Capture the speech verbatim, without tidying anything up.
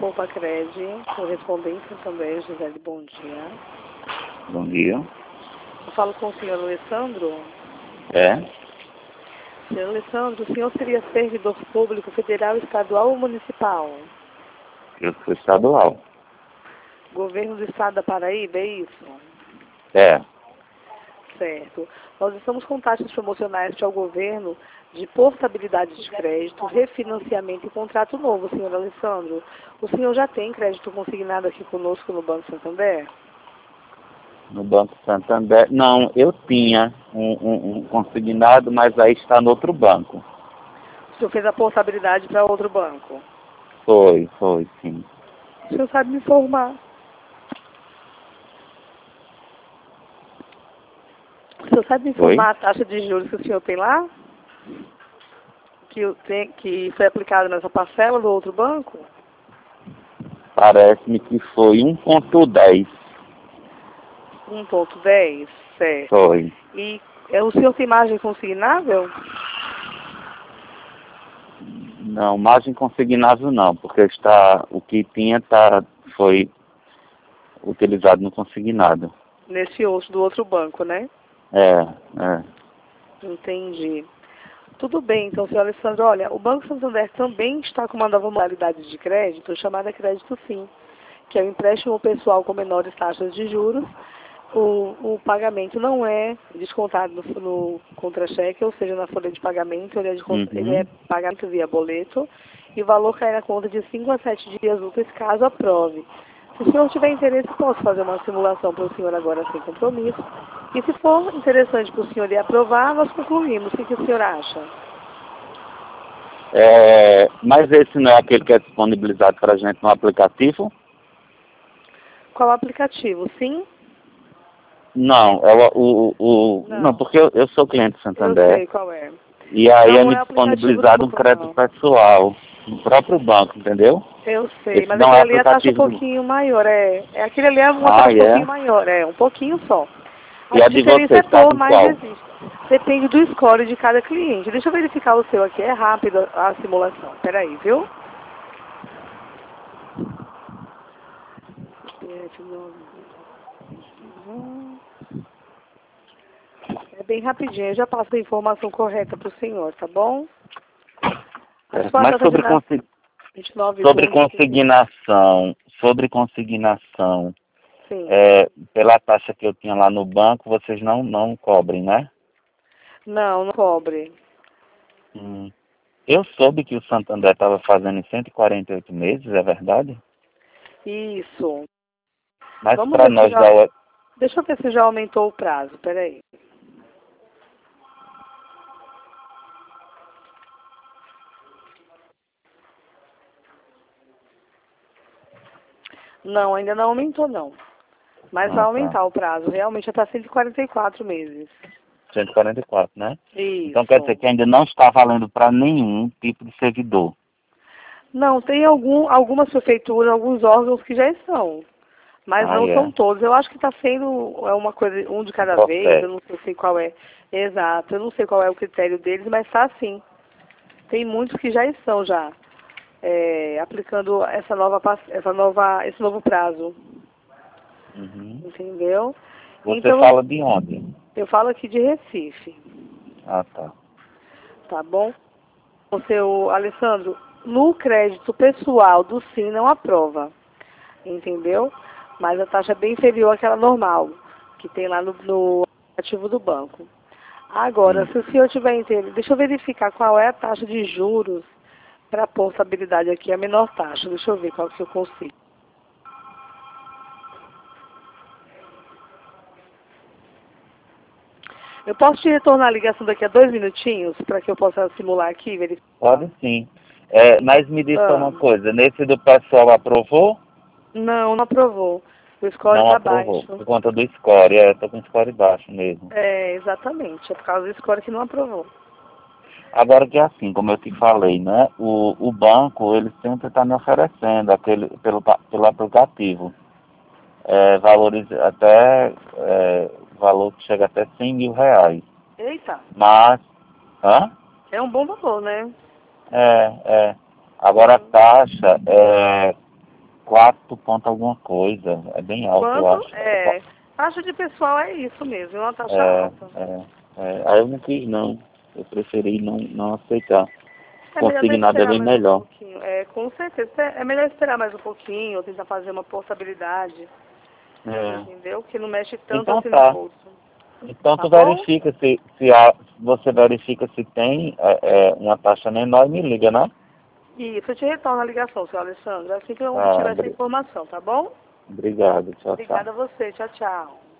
Poupa Cred, correspondente Santander, José de Bom Dia. Bom dia. Eu falo com o senhor Alessandro. É? Senhor Alessandro, o senhor seria servidor público federal, estadual ou municipal? Eu sou estadual. Governo do estado da Paraíba, é isso? É. Certo. Nós estamos com taxas promocionais ao governo de portabilidade de crédito, refinanciamento e contrato novo, senhor Alessandro. O senhor já tem crédito consignado aqui conosco no Banco Santander? No Banco Santander. Não, eu tinha um, um, um consignado, mas aí está no outro banco. O senhor fez a portabilidade para outro banco? Foi, foi, sim. O senhor sabe me informar? O senhor sabe me informar a taxa de juros que o senhor tem lá? Que, tem, que foi aplicada nessa parcela do outro banco? Parece-me que foi um ponto dez. um ponto dez, certo. Foi. E é, o senhor tem margem consignável? Não, margem consignável não, porque está, o que tinha tá, foi utilizado no consignado. Nesse outro, do outro banco, né? É, é. Entendi. Tudo bem, então, senhor Alessandro, olha, o Banco Santander também está com uma nova modalidade de crédito, chamada Crédito Sim, que é o empréstimo pessoal com menores taxas de juros. O, o pagamento não é descontado no, no contra-cheque, ou seja, na folha de pagamento, ele é, de, Uhum. ele é pagamento via boleto, e o valor cai na conta de cinco a sete dias úteis, caso aprove. Se o senhor tiver interesse, posso fazer uma simulação para o senhor agora sem compromisso. E se for interessante para o senhor ir aprovar, nós concluímos. O que, que o senhor acha? É, mas esse não é aquele que é disponibilizado para a gente no aplicativo? Qual aplicativo? Sim? Não, é o, o, o Não. não, porque eu, eu sou cliente do Eu Santander. sei qual é. E aí Não, é não me é o aplicativo do disponibilizado um banco, crédito não. pessoal no próprio banco, entendeu? Eu sei, Esse mas não aquele é ali é a taxa um aplicativo do... pouquinho maior, é. é aquele ali é uma Ah, taxa um pouquinho é? maior, é, um pouquinho só. A E a de diferença é vocês, tá pouco, com mas qual? existe. Depende do score de cada cliente. Deixa eu verificar o seu aqui, é rápido a simulação. Peraí, viu? É bem rapidinho, eu já passo a informação correta para o senhor, tá bom? A É, sua mas data de sobre, nascimento, consi... vinte e nove sobre de junho. consignação, sobre consignação, Sim. é, pela taxa que eu tinha lá no banco, vocês não, não cobrem, né? Não, não cobre. Hum. Eu soube que o Santander estava fazendo em cento e quarenta e oito meses, é verdade? Isso. Mas Vamos para ver se nós já... da U E... Deixa eu ver se já aumentou o prazo, peraí. Não, ainda não aumentou, não. Mas vai Ah, tá. aumentar o prazo. Realmente já está cento e quarenta e quatro meses. cento e quarenta e quatro, né? Então quer dizer Isso. que ainda não está valendo para nenhum tipo de servidor. Não, tem algum, algumas prefeituras, alguns órgãos que já estão. Mas Ah, não é. são todos. Eu acho que está sendo é uma coisa, um de Um cada vez, eu processo. não sei qual é. Exato, eu não sei qual é o critério deles, mas está assim. Tem muitos que já estão já é, aplicando essa nova, pass- essa nova, esse novo prazo. Uhum. Entendeu? Você Então, fala de onde? eu falo aqui de Recife, Ah, tá. tá bom? O seu Alessandro, no crédito pessoal do Sim não aprova, entendeu? Mas a taxa é bem inferior àquela normal, que tem lá no, no ativo do banco. Agora, Hum. se o senhor tiver interesse, deixa eu verificar qual é a taxa de juros para a portabilidade aqui, a menor taxa. Deixa eu ver qual que eu consigo. Eu posso te retornar a ligação daqui a dois minutinhos para que eu possa simular aqui e verificar? Pode sim. É, mas me diz só Ah, uma coisa, nesse do pessoal aprovou? não, não aprovou. O score Não está aprovou, baixo. por conta do score. É, tô com o score baixo mesmo. É, exatamente. É por causa do score que não aprovou. Agora que é assim, como eu te falei, né? O, o banco, ele sempre está me oferecendo aquele, pelo, pa- pelo aplicativo. É, valores até, é, valor que chega até cem mil reais. Eita, Mas, hã? é um bom valor, né? É, é. Agora a Hum, taxa é, quatro ponto alguma coisa. É bem alto, eu Quanto? acho. É. Taxa de pessoal é isso mesmo, é uma taxa É, alta. é, é. Aí eu não quis não. Eu preferi não, não aceitar. É melhor até Consignado é esperar bem mais um melhor. pouquinho. É, com certeza. É melhor esperar mais um pouquinho, ou tentar fazer uma portabilidade, É. entendeu? Que não mexe tanto Então assim no tá. bolso. Então Tá tu bom? verifica se, se há, você verifica se tem é, é, uma taxa menor e me liga, né? Isso, eu te retorno a ligação, senhor Alessandro, assim que eu Ah, obtiver essa bri- informação, tá bom? obrigado. Tchau, tchau. Obrigada a você. Tchau, tchau.